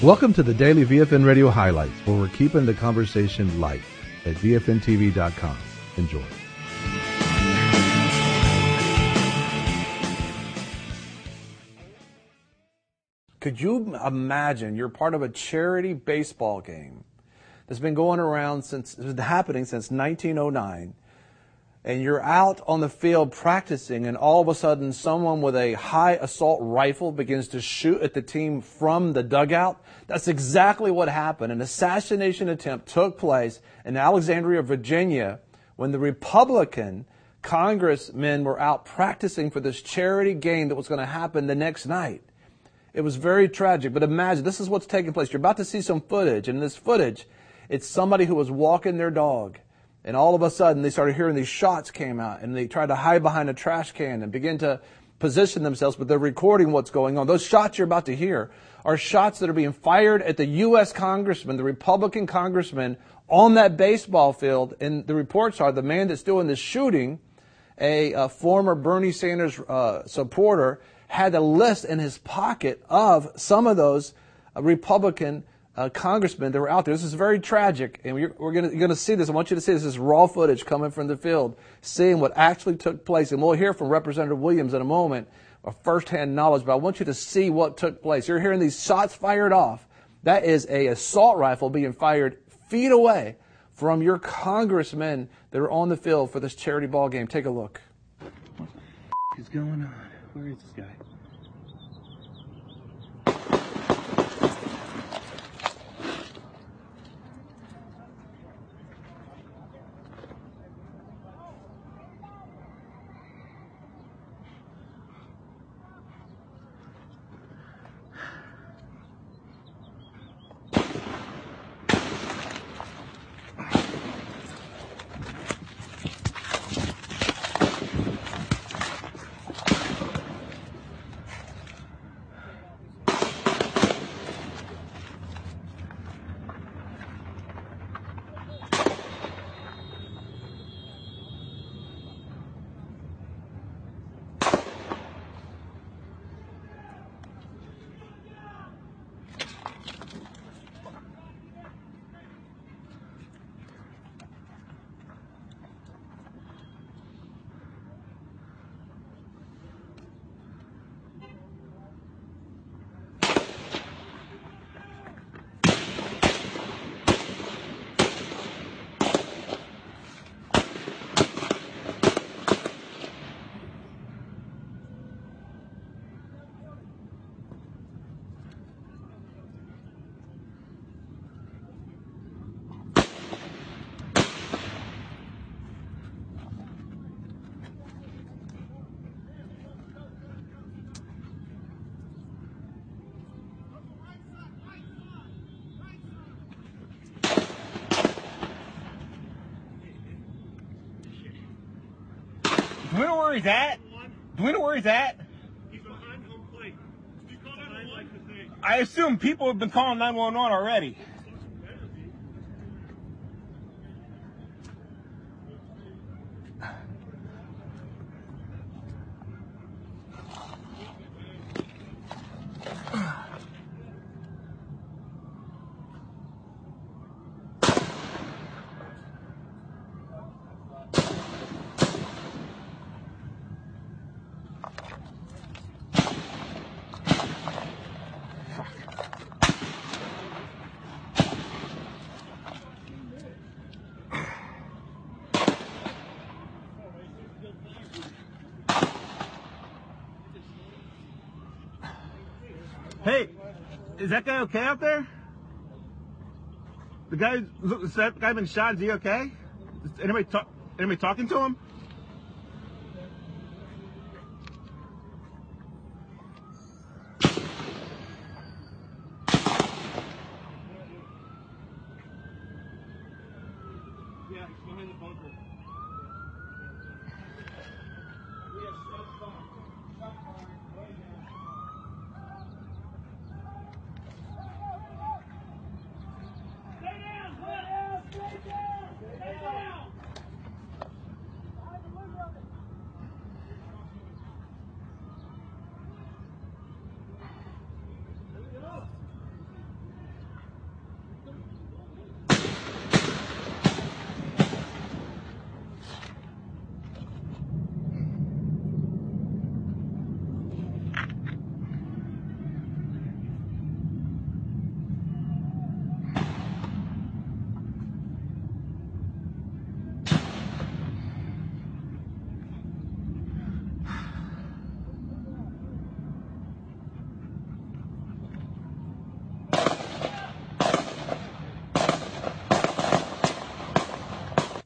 Welcome to the Daily VFN Radio Highlights, where we're keeping the conversation light at VFNTV.com. Enjoy. Could you imagine you're part of a charity baseball game that's been going around it's been happening since 1909, and you're out on the field practicing, and all of a sudden someone with a high assault rifle begins to shoot at the team from the dugout? That's exactly what happened. An assassination attempt took place in Alexandria, Virginia, when the Republican congressmen were out practicing for this charity game that was going to happen the next night. It was very tragic, but imagine, this is what's taking place. You're about to see some footage, and in this footage, it's somebody who was walking their dog, and all of a sudden they started hearing these shots came out, and they tried to hide behind a trash can and begin to position themselves, but they're recording what's going on. Those shots you're about to hear are shots that are being fired at the U.S. congressman, the Republican congressman, on that baseball field, and the reports are the man that's doing the shooting, a former Bernie Sanders supporter, had a list in his pocket of some of those Republican congressmen that were out there. This is very tragic, and you're going to see this. I want you to see this. This is raw footage coming from the field, seeing what actually took place. And we'll hear from Representative Williams in a moment, firsthand knowledge, but I want you to see what took place. You're hearing these shots fired off. That is an assault rifle being fired feet away from your congressmen that are on the field for this charity ball game. Take a look. What the is going on? Where is this guy? Do we know where he's at? Do we know where he's at? He's behind home plate. You call that a like the thing? I assume people have been calling 911 already. Hey, is that guy okay out there? That guy been shot, is he okay? Is anybody talking to him? Yeah, he's behind the bunker. We have shot fire. Shot fire right now. Stay down! Stay down! Stay down! Stay down!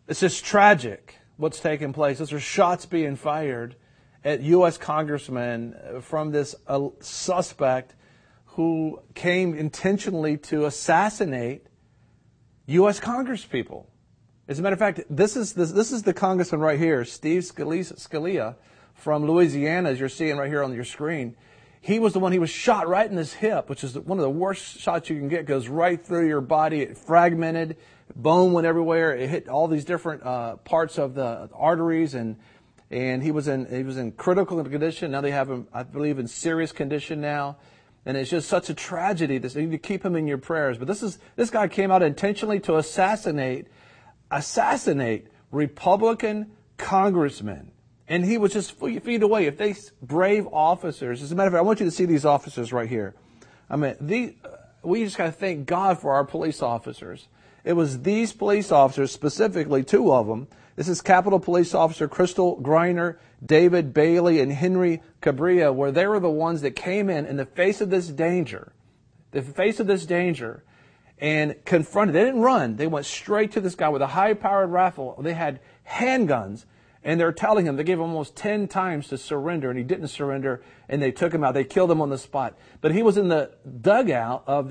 It's just tragic what's taking place. Those are shots being fired at U.S. congressmen from this suspect who came intentionally to assassinate U.S. congresspeople. As a matter of fact, this is the congressman right here, Steve Scalia from Louisiana, as you're seeing right here on your screen. He was the one, he was shot right in his hip, which is one of the worst shots you can get. It goes right through your body. It fragmented, bone went everywhere. It hit all these different parts of the arteries, and he was in critical condition. Now they have him, I believe, in serious condition now. And it's just such a tragedy. You need to keep him in your prayers. But this guy came out intentionally to assassinate Republican congressmen. And he was just feet away. If they brave officers, as a matter of fact, I want you to see these officers right here. I mean, we just got to thank God for our police officers. It was these police officers, specifically two of them. This is Capitol Police Officer Crystal Griner, David Bailey, and Henry Cabrera, where they were the ones that came in the face of this danger, and confronted. They didn't run. They went straight to this guy with a high-powered rifle. They had handguns. And they're telling him, they gave him almost 10 times to surrender, and he didn't surrender, and they took him out. They killed him on the spot. But he was in the dugout of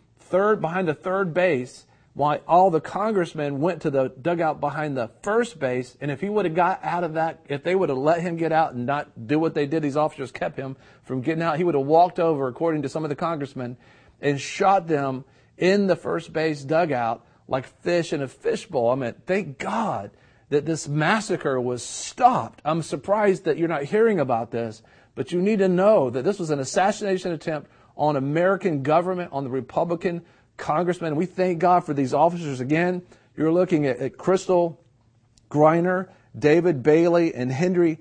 behind the third base, while all the congressmen went to the dugout behind the first base. And if he would have got out of that, if they would have let him get out and not do what they did, these officers kept him from getting out, he would have walked over, according to some of the congressmen, and shot them in the first base dugout like fish in a fishbowl. I mean, thank God that this massacre was stopped. I'm surprised that you're not hearing about this, but you need to know that this was an assassination attempt on American government, on the Republican congressmen. We thank God for these officers. Again, you're looking at Crystal Griner, David Bailey, and Henry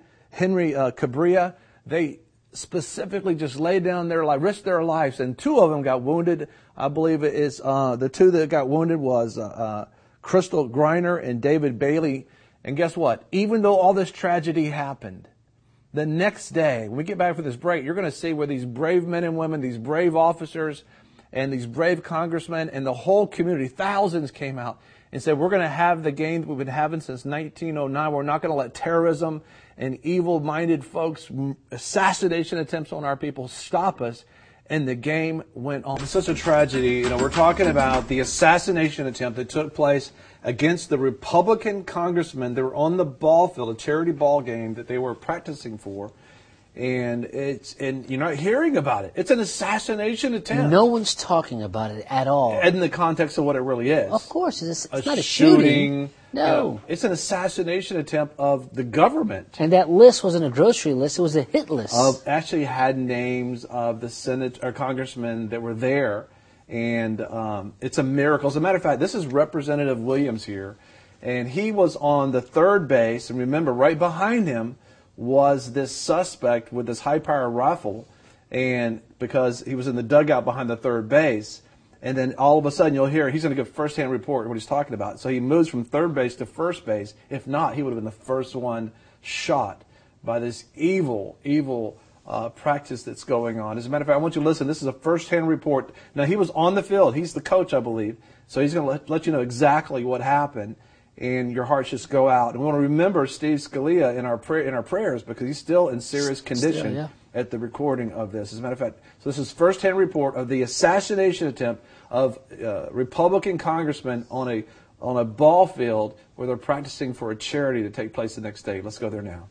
Cabrera. They specifically just laid down their life, risked their lives, and two of them got wounded. I believe it is the two that got wounded was Crystal Griner and David Bailey. And guess what? Even though all this tragedy happened, the next day, when we get back for this break, you're going to see where these brave men and women, these brave officers, and these brave congressmen, and the whole community, thousands came out and said, we're going to have the game that we've been having since 1909. We're not going to let terrorism and evil-minded folks, assassination attempts on our people stop us. And the game went on. It's such a tragedy. We're talking about the assassination attempt that took place against the Republican congressmen that were on the ball field, a charity ball game that they were practicing for. And you're not hearing about it. It's an assassination attempt. No one's talking about it at all. In the context of what it really is. Of course, it's not a shooting. No. It's an assassination attempt of the government. And that list wasn't a grocery list. It was a hit list. Actually had names of the Senate or congressmen that were there. And it's a miracle. As a matter of fact, this is Representative Williams here. And he was on the third base. And remember, right behind him was this suspect with this high-powered rifle, and because he was in the dugout behind the third base, and then all of a sudden you'll hear he's going to give first-hand report what he's talking about. So he moves from third base to first base. If not, he would have been the first one shot by this evil practice that's going on. As a matter of fact, I want you to listen. This is a first-hand report. Now, he was on the field. He's the coach, I believe. So he's going to let you know exactly what happened. And your hearts just go out. And we want to remember Steve Scalia in our prayers because he's still in serious condition at the recording of this. As a matter of fact, so this is first-hand report of the assassination attempt of Republican congressmen on a ball field where they're practicing for a charity to take place the next day. Let's go there now.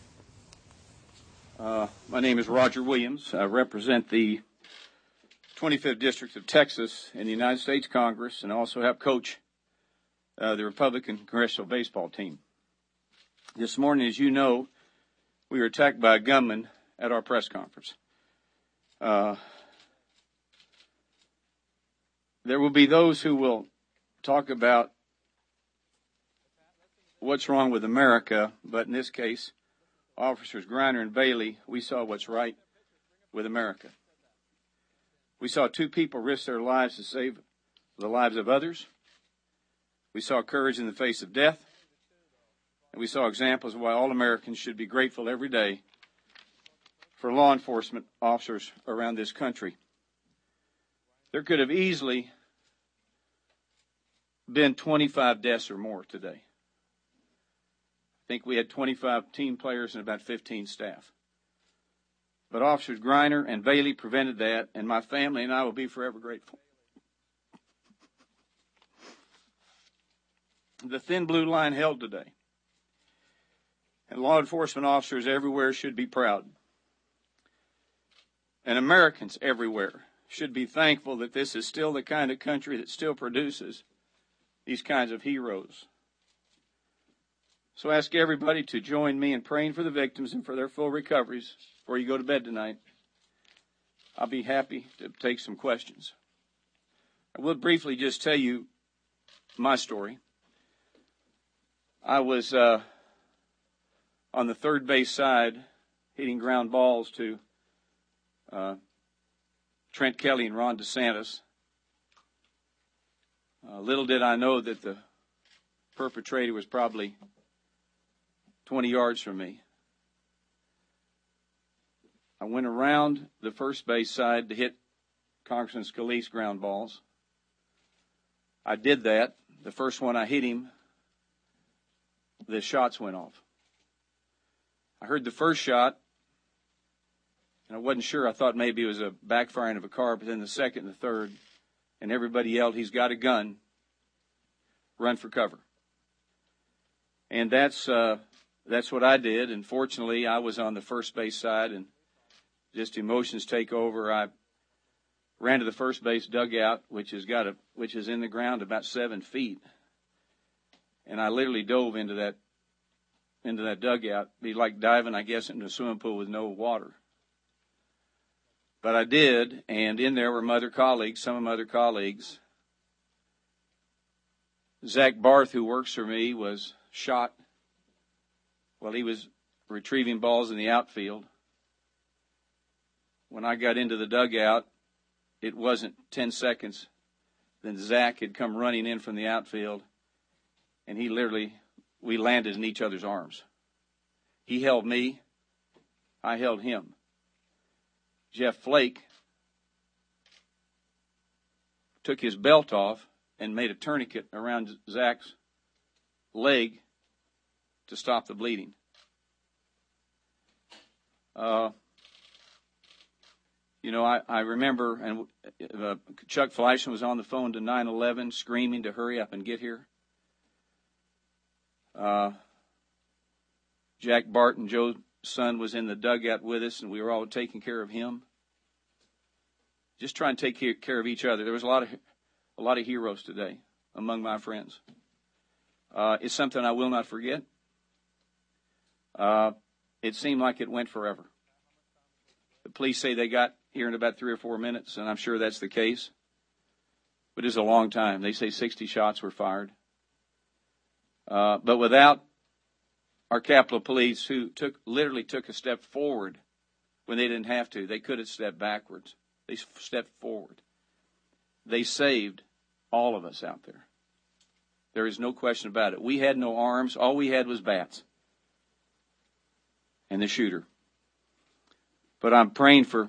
My name is Roger Williams. I represent the 25th District of Texas in the United States Congress, and I also help coach the Republican Congressional Baseball Team. This morning, as you know, we were attacked by a gunman at our press conference. There will be those who will talk about what's wrong with America, but in this case, Officers Griner and Bailey, we saw what's right with America. We saw two people risk their lives to save the lives of others. We saw courage in the face of death, and we saw examples of why all Americans should be grateful every day for law enforcement officers around this country. There could have easily been 25 deaths or more today. think we had 25 team players and about 15 staff. But Officers Griner and Bailey prevented that, and my family and I will be forever grateful. The thin blue line held today, and law enforcement officers everywhere should be proud. And Americans everywhere should be thankful that this is still the kind of country that still produces these kinds of heroes. So I ask everybody to join me in praying for the victims and for their full recoveries before you go to bed tonight. I'll be happy to take some questions. I will briefly just tell you my story. I was on the third base side hitting ground balls to Trent Kelly and Ron DeSantis. Little did I know that the perpetrator was probably 20 yards from me. I went around the first base side to hit Congressman Scalise ground balls. I did that. The first one I hit him, the shots went off. I heard the first shot, and I wasn't sure. I thought maybe it was a backfiring of a car, but then the second and the third, and everybody yelled, "He's got a gun. Run for cover." And that's what I did. And fortunately, I was on the first base side, and just emotions take over. I ran to the first base dugout, which is in the ground about 7 feet, and I literally dove into that dugout. It'd be like diving, I guess, into a swimming pool with no water. But I did, and in there were some of my other colleagues. Zach Barth, who works for me, was shot while he was retrieving balls in the outfield. When I got into the dugout, it wasn't 10 seconds. Then Zach had come running in from the outfield, and we landed in each other's arms. He held me. I held him. Jeff Flake took his belt off and made a tourniquet around Zach's leg to stop the bleeding. I remember, and Chuck Fleischman was on the phone to 911 screaming to hurry up and get here. Jack Barton, Joe's son, was in the dugout with us, and we were all taking care of him. Just try and take care of each other. There was a lot of heroes today among my friends. It's something I will not forget. It seemed like it went forever. The police say they got here in about 3 or 4 minutes, and I'm sure that's the case. But it's a long time. They say 60 shots were fired. But without our Capitol Police, who literally took a step forward when they didn't have to, they could have stepped backwards. They stepped forward. They saved all of us out there. There is no question about it. We had no arms. All we had was bats and the shooter. But I'm praying for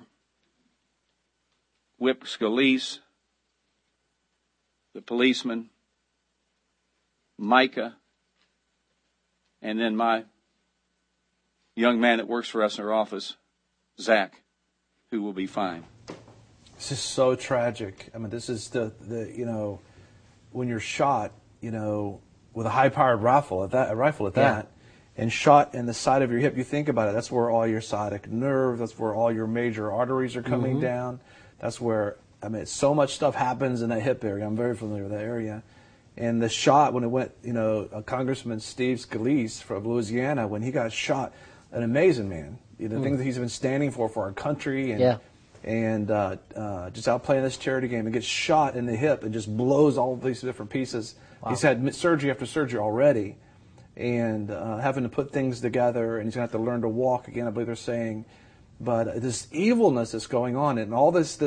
Whip Scalise, the policeman, Micah, and then my young man that works for us in our office, Zach, who will be fine. This is so tragic. I mean, this is the when you're shot, with a high-powered rifle at that, and shot in the side of your hip. You think about it. That's where all your sciatic nerve. That's where all your major arteries are coming down. That's where so much stuff happens in that hip area. I'm very familiar with that area. And the shot when it went, Congressman Steve Scalise from Louisiana, when he got shot, an amazing man. The things that he's been standing for our country, and just out playing this charity game, and gets shot in the hip and just blows all these different pieces. Wow. He's had surgery after surgery already, and having to put things together, and he's going to have to learn to walk again, I believe they're saying. But this evilness that's going on, and all this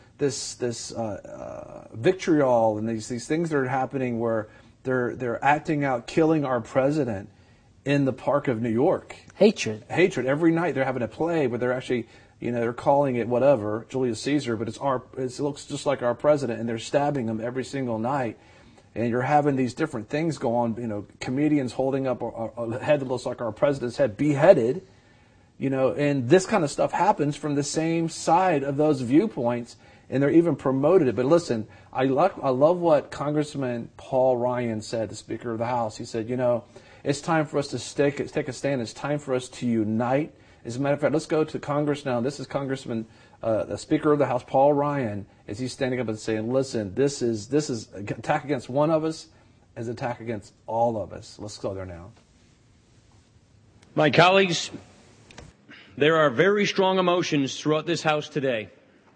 vitriol, and these things that are happening where they're acting out, killing our president in the Park of New York. Hatred every night. They're having a play, but they're actually, they're calling it whatever, Julius Caesar, but it looks just like our president, and they're stabbing him every single night. and you're having these different things go on, comedians holding up a head that looks like our president's head beheaded, and this kind of stuff happens from the same side of those viewpoints, and they're even promoted it. But listen, I love what Congressman Paul Ryan said, the Speaker of the House. He said, it's time for us to take a stand. It's time for us to unite. As a matter of fact, let's go to Congress now. This is Congressman, the Speaker of the House, Paul Ryan, as he's standing up and saying, listen, this is an attack against one of us, is an attack against all of us. Let's go there now. My colleagues, there are very strong emotions throughout this House today.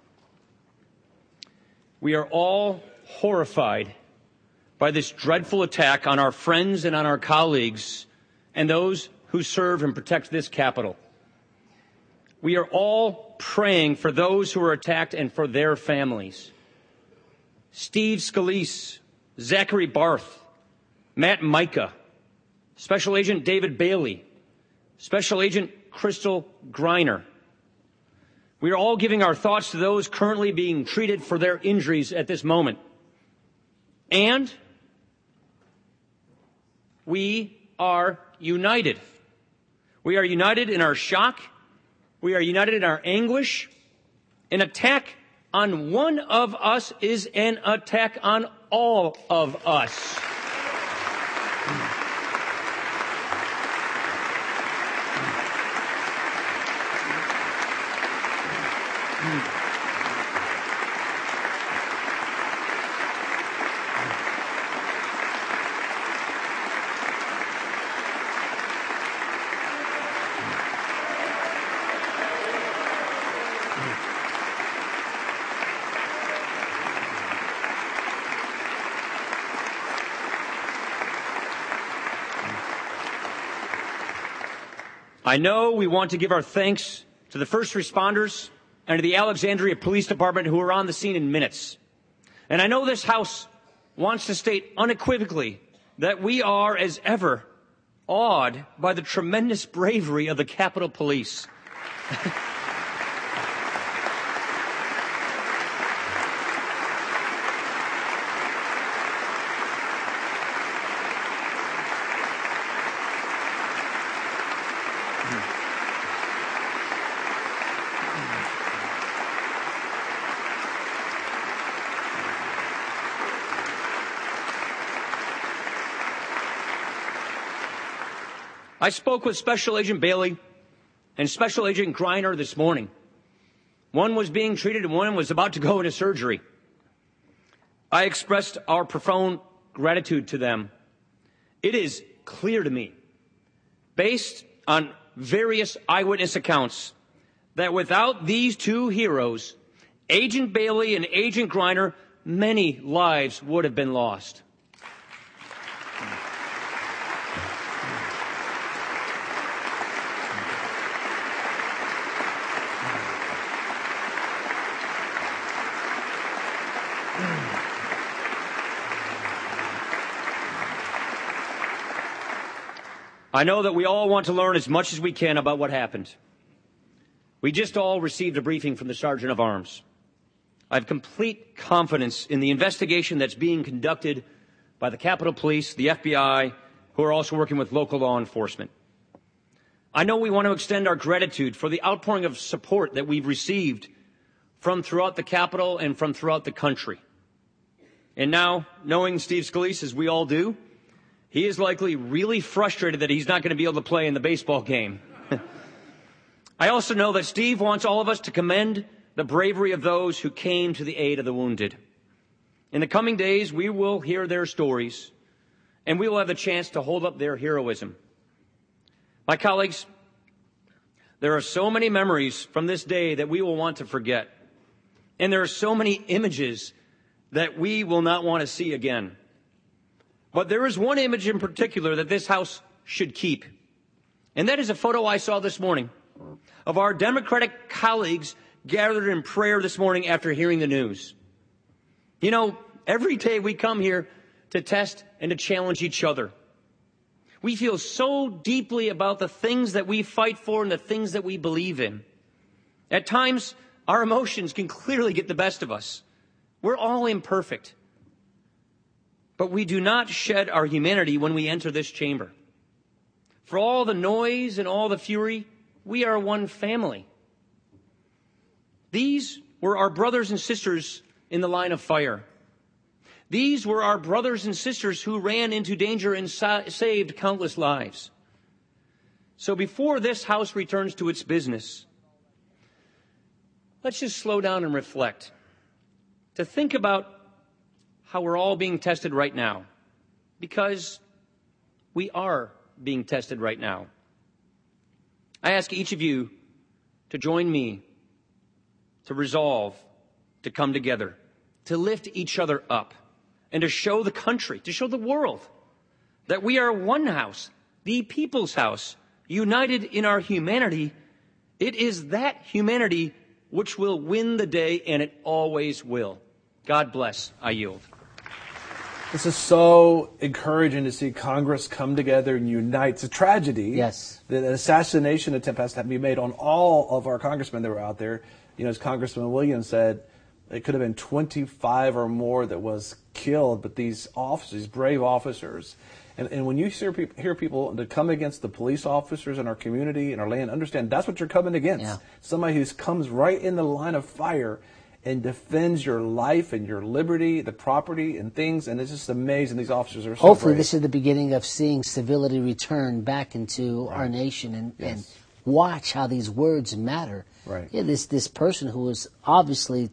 We are all horrified by this dreadful attack on our friends and on our colleagues and those who serve and protect this Capitol. We are all praying for those who are attacked and for their families. Steve Scalise, Zachary Barth, Matt Micah, Special Agent David Bailey, Special Agent Crystal Griner. We are all giving our thoughts to those currently being treated for their injuries at this moment. And we are united. We are united in our shock. We are united in our anguish. An attack on one of us is an attack on all of us. I know we want to give our thanks to the first responders and to the Alexandria Police Department who are on the scene in minutes. And I know this House wants to state unequivocally that we are, as ever, awed by the tremendous bravery of the Capitol Police. I spoke with Special Agent Bailey and Special Agent Griner this morning. One was being treated and one was about to go into surgery. I expressed our profound gratitude to them. It is clear to me, based on various eyewitness accounts, that without these two heroes, Agent Bailey and Agent Griner, many lives would have been lost. I know that we all want to learn as much as we can about what happened. We just all received a briefing from the Sergeant of Arms. I have complete confidence in the investigation that's being conducted by the Capitol Police, the FBI, who are also working with local law enforcement. I know we want to extend our gratitude for the outpouring of support that we've received from throughout the Capitol and from throughout the country. And now, knowing Steve Scalise, as we all do, he is likely really frustrated that he's not going to be able to play in the baseball game. I also know that Steve wants all of us to commend the bravery of those who came to the aid of the wounded. In the coming days, we will hear their stories, and we will have the chance to hold up their heroism. My colleagues, there are so many memories from this day that we will want to forget. And there are so many images that we will not want to see again. But there is one image in particular that this House should keep. And that is a photo I saw this morning of our Democratic colleagues gathered in prayer this morning after hearing the news. You know, every day we come here to test and to challenge each other. We feel so deeply about the things that we fight for and the things that we believe in. At times, our emotions can clearly get the best of us. We're all imperfect. But we do not shed our humanity when we enter this chamber. For all the noise and all the fury, we are one family. These were our brothers and sisters in the line of fire. These were our brothers and sisters who ran into danger and saved countless lives. So before this House returns to its business, let's just slow down and reflect. To think about how we're all being tested right now. Because we are being tested right now. I ask each of you to join me to resolve to come together, to lift each other up, and to show the country, to show the world that we are one house, the people's house, united in our humanity. It is that humanity which will win the day, and it always will. God bless. I yield. This is so encouraging to see Congress come together and unite. It's a tragedy. Yes. The assassination attempt has to be made on all of our congressmen that were out there. You know, as Congressman Williams said, it could have been 25 or more that was killed, but these officers, these brave officers, and when you hear people that come against the police officers in our community and our land, understand that's what you're coming against. Yeah. Somebody who comes right in the line of fire and defends your life and your liberty, the property and things, and it's just amazing. These officers are so Hopefully brave. this is the beginning of seeing civility return back into our nation and watch how these words matter. Right. Yeah, this person who was obviously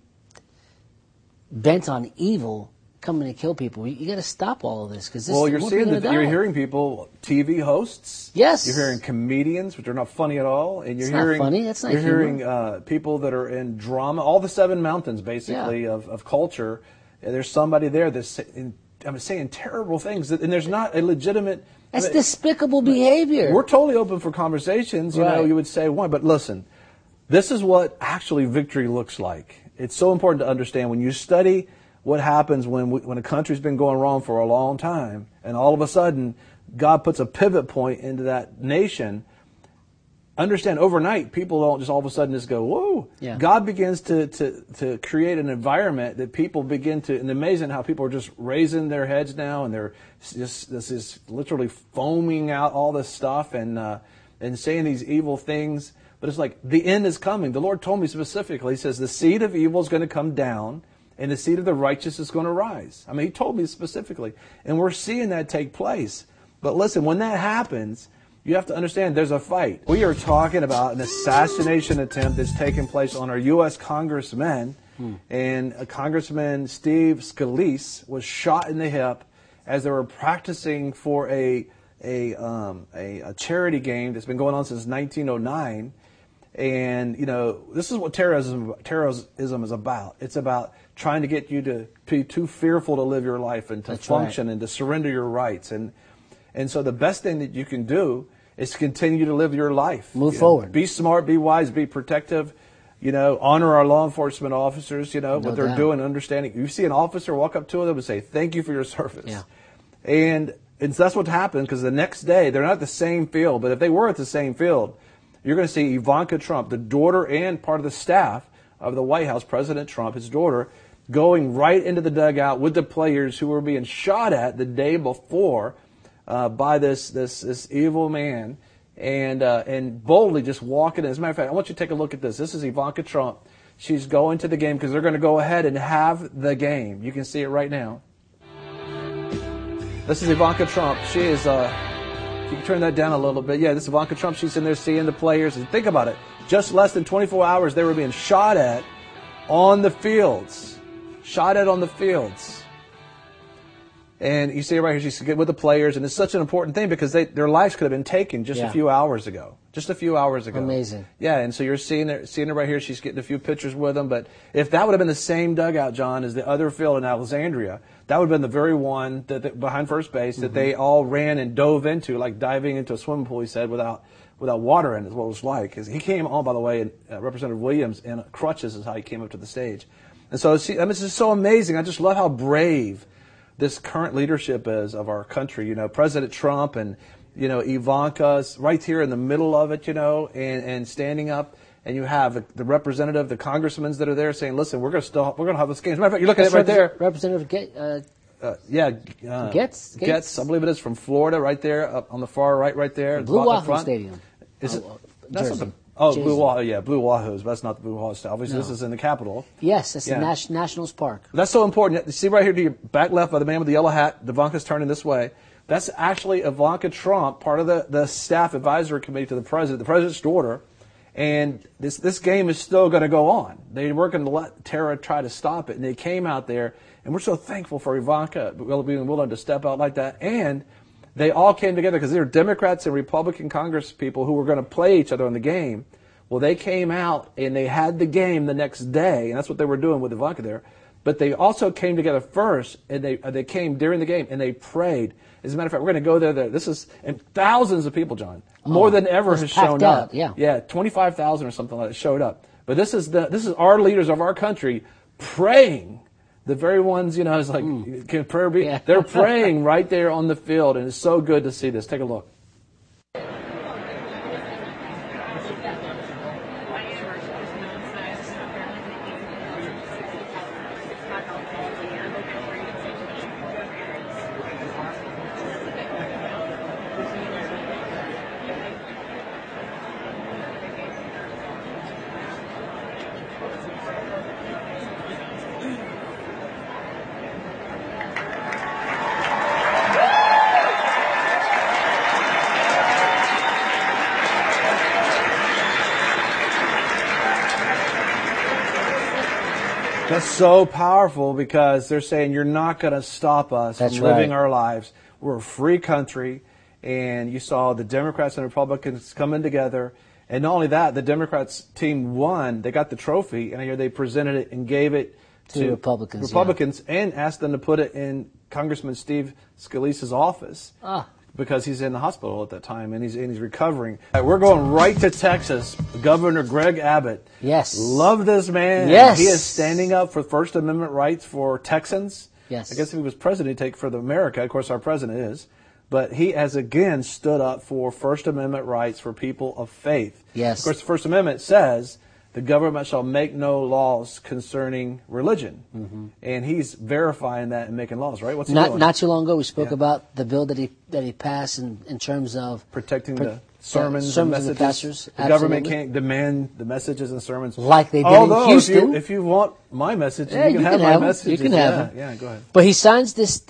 bent on evil coming to kill people. You got to stop all of this because this. Well, you're we're seeing gonna that. You're die. hearing people, TV hosts. Yes. You're hearing comedians, which are not funny at all, and you're It's not hearing funny. That's not You're humor. hearing people that are in drama, all the seven mountains basically of culture. There's somebody there that's saying terrible things, and there's not a legitimate. That's despicable behavior. We're totally open for conversations. You know, Right. you would say why, but listen, this is what actually victory looks like. It's so important to understand when you study what happens when a country's been going wrong for a long time, and all of a sudden God puts a pivot point into that nation. Understand, overnight, people don't just all of a sudden just go, whoa. Yeah. God begins to create an environment that people begin to, and amazing how people are just raising their heads now, and they're just, this is literally foaming out all this stuff and saying these evil things. But it's like, the end is coming. The Lord told me specifically, He says, the seed of evil is going to come down, and the seed of the righteous is going to rise. I mean, He told me specifically. And we're seeing that take place. But listen, when that happens, you have to understand there's a fight. We are talking about an assassination attempt that's taken place on our U.S. congressmen. And Congressman Steve Scalise was shot in the hip as they were practicing for a charity game that's been going on since 1909. And, you know, this is what terrorism is about. It's about trying to get you to be too fearful to live your life and to function and to surrender your rights. And so the best thing that you can do is to continue to live your life. Move forward. Be smart, be wise, be protective. You know, honor our law enforcement officers, you know, what they're doing, understanding. You see an officer, walk up to them and say, thank you for your service. Yeah. And that's what happened, because the next day, they're not at the same field, but if they were at the same field, you're going to see Ivanka Trump, the daughter and part of the staff of the White House, President Trump, his daughter, going right into the dugout with the players who were being shot at the day before by this evil man, and boldly just walking in. As a matter of fact, I want you to take a look at this. This is Ivanka Trump. She's going to the game because they're going to go ahead and have the game. You can see it right now. This is Ivanka Trump. She is, you can turn that down a little bit. Yeah, this is Ivanka Trump. She's in there seeing the players. And think about it. Just less than 24 hours, they were being shot at on the fields. Shot at on the fields. And you see it right here. She's with the players. And it's such an important thing because their lives could have been taken just a few hours ago. Just a few hours ago. Amazing. Yeah, and so you're seeing her right here. She's getting a few pictures with them. But if that would have been the same dugout, John, as the other field in Alexandria, that would have been the very one that behind first base that they all ran and dove into, like diving into a swimming pool, he said, without water in it, is what it was like. He came on, by the way, and Representative Williams in crutches is how he came up to the stage. And so it's just so amazing. I just love how brave this current leadership is of our country. You know, President Trump and, you know, Ivanka's right here in the middle of it, you know, and standing up. And you have the representative, the congressmen that are there saying, listen, we're going to have this game. As a matter of fact, you're looking at it right there. Representative Getz. I believe it is, from Florida, right there, up on the far right there. Blue at the Wahoo front. Stadium. Is it? That's That's not the, Blue Wahoo, yeah, Blue Wahoos, but that's not the Blue Wahoo. Obviously, No. this is in the Capitol. Yes, it's Yeah. the Nationals Park. That's so important. You see right here to your back left by the man with the yellow hat, Ivanka's turning this way. That's actually Ivanka Trump, part of the staff advisory committee to the president's daughter. And this game is still going to go on. They weren't going to let Tara try to stop it. And they came out there, and we're so thankful for Ivanka being willing to step out like that. And they all came together because they were Democrats and Republican Congress people who were going to play each other in the game. Well, they came out and they had the game the next day, and that's what they were doing with Ivanka there. But they also came together first, and they came during the game, and they prayed. As a matter of fact, we're going to go there. And thousands of people, John, more than ever has shown up. Yeah, 25,000 or something like that showed up. But this is our leaders of our country praying. The very ones, it's like, can prayer be? Yeah. They're praying right there on the field, and it's so good to see this. Take a look. That's so powerful because they're saying you're not going to stop us from living our lives. We're a free country, and you saw the Democrats and Republicans coming together. And not only that, the Democrats team won. They got the trophy, and I hear they presented it and gave it to Republicans and asked them to put it in Congressman Steve Scalise's office. Because he's in the hospital at that time, and he's recovering. We're going right to Texas. Governor Greg Abbott. Yes. Love this man. Yes. He is standing up for First Amendment rights for Texans. Yes. I guess if he was president, he'd take for America. Of course, our president is. But he has again stood up for First Amendment rights for people of faith. Yes. Of course, the First Amendment says the government shall make no laws concerning religion. Mm-hmm. And he's verifying that and making laws, right? What's he doing? Not too long ago, we spoke about the bill that he passed in terms of protecting the sermons and messages. Of the pastors. The government can't demand the messages and sermons like they did in Houston. If you want my message, you can have my messages. You can have them. Yeah, go ahead. But he signs this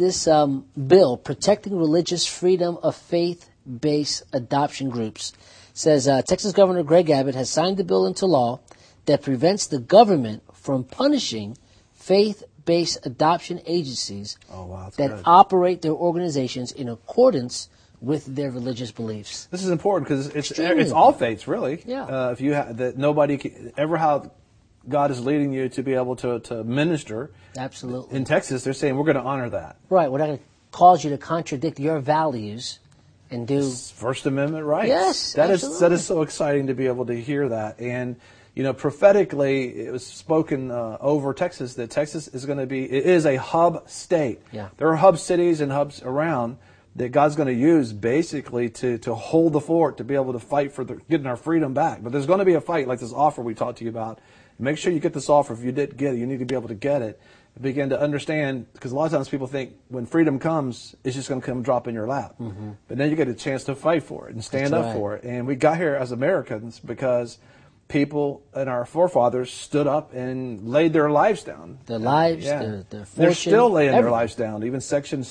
bill protecting religious freedom of faith-based adoption groups. Says Texas Governor Greg Abbott has signed the bill into law that prevents the government from punishing faith-based adoption agencies that operate their organizations in accordance with their religious beliefs. This is important because it's all faiths, really. Yeah. If you that nobody can, ever how God is leading you to be able to minister. Absolutely. In Texas, they're saying we're going to honor that. Right. We're not going to cause you to contradict your values and do First Amendment rights. Yes, that is so exciting to be able to hear that. And prophetically, it was spoken over Texas that Texas is going to be, it is a hub state. Yeah. There are hub cities and hubs around that God's going to use basically to hold the fort, to be able to fight for getting our freedom back. But there's going to be a fight like this offer we talked to you about. Make sure you get this offer. If you didn't get it, you need to be able to get it. Begin to understand, because a lot of times people think when freedom comes, it's just going to come drop in your lap. Mm-hmm. But then you get a chance to fight for it and stand up for it. And we got here as Americans because people and our forefathers stood up and laid their lives down. Their lives, their fortune. They're still laying their lives down. Even Section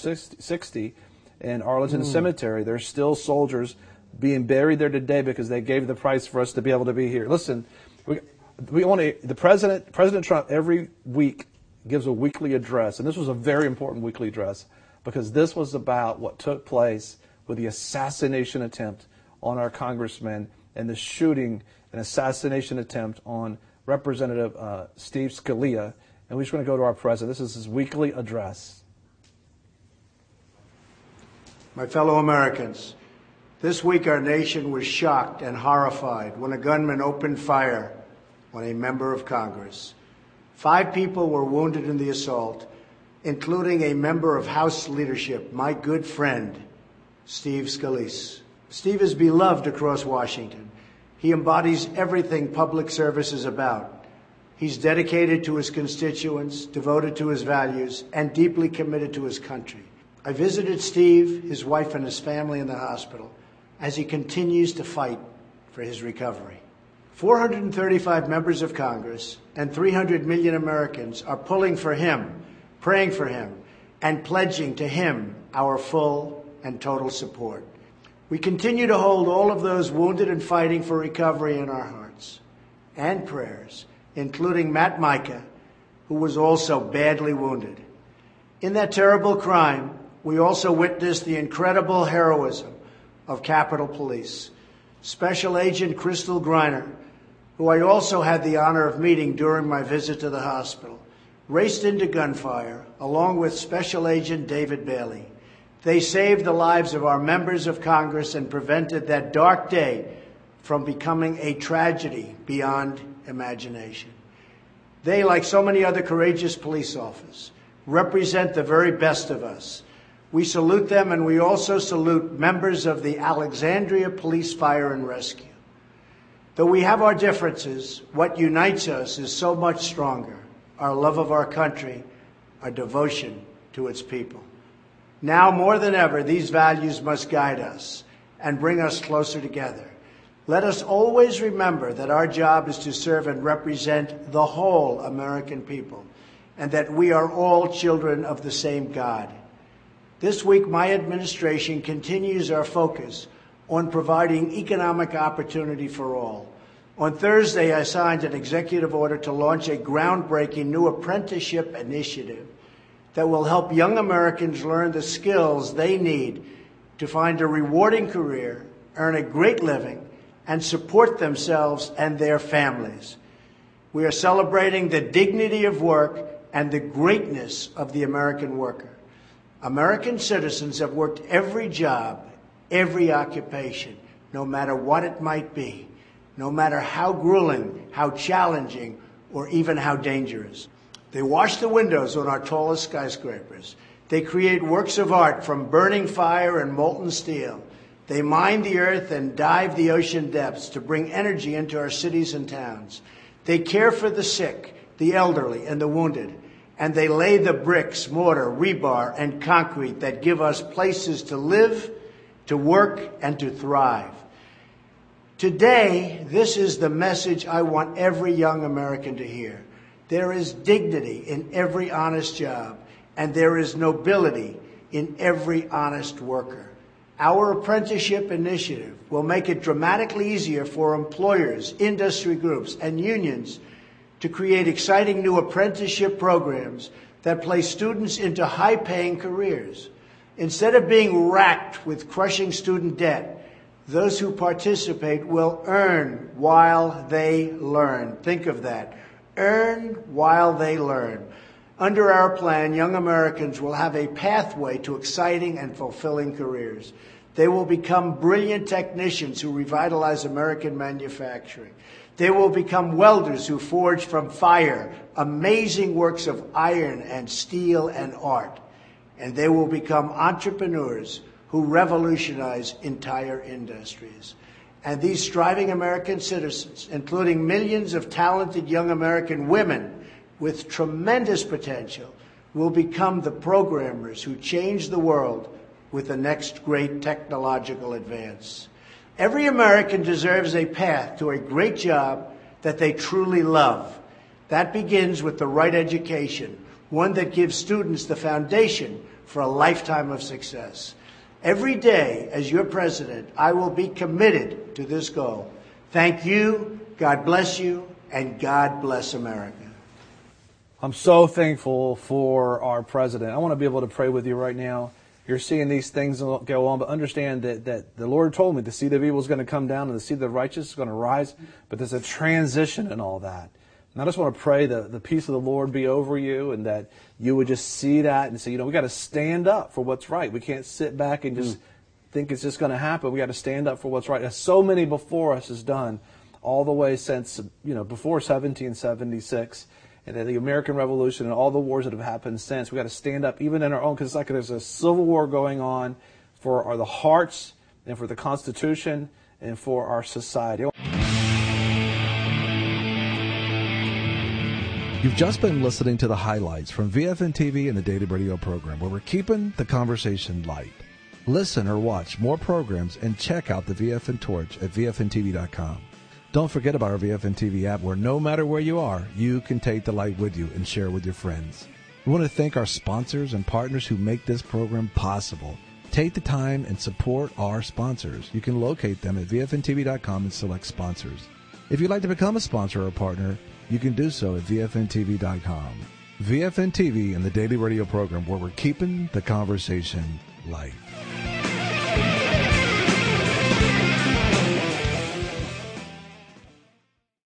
60 in Arlington Cemetery, there's still soldiers being buried there today because they gave the price for us to be able to be here. Listen, we want to, President Trump every week gives a weekly address, and this was a very important weekly address because this was about what took place with the assassination attempt on our congressman and the shooting and assassination attempt on Representative Steve Scalia. And we're just going to go to our president. This is his weekly address. My fellow Americans, this week our nation was shocked and horrified when a gunman opened fire on a member of Congress. 5 people were wounded in the assault, including a member of House leadership, my good friend, Steve Scalise. Steve is beloved across Washington. He embodies everything public service is about. He's dedicated to his constituents, devoted to his values, and deeply committed to his country. I visited Steve, his wife, and his family in the hospital as he continues to fight for his recovery. 435 members of Congress and 300 million Americans are pulling for him, praying for him, and pledging to him our full and total support. We continue to hold all of those wounded and fighting for recovery in our hearts and prayers, including Matt Micah, who was also badly wounded. In that terrible crime, we also witnessed the incredible heroism of Capitol Police. Special Agent Crystal Griner, who I also had the honor of meeting during my visit to the hospital, raced into gunfire along with Special Agent David Bailey. They saved the lives of our members of Congress and prevented that dark day from becoming a tragedy beyond imagination. They, like so many other courageous police officers, represent the very best of us. We salute them, and we also salute members of the Alexandria Police Fire and Rescue. Though we have our differences, what unites us is so much stronger: our love of our country, our devotion to its people. Now more than ever, these values must guide us and bring us closer together. Let us always remember that our job is to serve and represent the whole American people, and that we are all children of the same God. This week, my administration continues our focus on providing economic opportunity for all. On Thursday, I signed an executive order to launch a groundbreaking new apprenticeship initiative that will help young Americans learn the skills they need to find a rewarding career, earn a great living, and support themselves and their families. We are celebrating the dignity of work and the greatness of the American worker. American citizens have worked every job, every occupation, no matter what it might be, no matter how grueling, how challenging, or even how dangerous. They wash the windows on our tallest skyscrapers. They create works of art from burning fire and molten steel. They mine the earth and dive the ocean depths to bring energy into our cities and towns. They care for the sick, the elderly, and the wounded. And they lay the bricks, mortar, rebar, and concrete that give us places to live, to work, and to thrive. Today, this is the message I want every young American to hear. There is dignity in every honest job, and there is nobility in every honest worker. Our apprenticeship initiative will make it dramatically easier for employers, industry groups, and unions to create exciting new apprenticeship programs that place students into high-paying careers. Instead of being racked with crushing student debt, those who participate will earn while they learn. Think of that. Earn while they learn. Under our plan, young Americans will have a pathway to exciting and fulfilling careers. They will become brilliant technicians who revitalize American manufacturing. They will become welders who forge from fire amazing works of iron and steel and art. And they will become entrepreneurs who revolutionize entire industries. And these striving American citizens, including millions of talented young American women with tremendous potential, will become the programmers who change the world with the next great technological advance. Every American deserves a path to a great job that they truly love. That begins with the right education, one that gives students the foundation for a lifetime of success. Every day, as your president, I will be committed to this goal. Thank you, God bless you, and God bless America. I'm so thankful for our president. I want to be able to pray with you right now. You're seeing these things go on, but understand that the Lord told me the seed of evil is going to come down and the seed of the righteous is going to rise, but there's a transition in all that. And I just want to pray that the peace of the Lord be over you and that you would just see that and say, we got to stand up for what's right. We can't sit back and just think it's just going to happen. We got to stand up for what's right. As so many before us has done all the way since, before 1776. And the American Revolution and all the wars that have happened since. We've got to stand up even in our own, because it's like there's a civil war going on for the hearts and for the Constitution and for our society. You've just been listening to the highlights from VFN TV and the Daily Radio program, where we're keeping the conversation light. Listen or watch more programs and check out the VFN Torch at VFNTV.com. Don't forget about our VFN TV app, where no matter where you are, you can take the light with you and share with your friends. We want to thank our sponsors and partners who make this program possible. Take the time and support our sponsors. You can locate them at VFNTV.com and select sponsors. If you'd like to become a sponsor or a partner, you can do so at VFNTV.com. VFN TV and the Daily Radio program, where we're keeping the conversation light.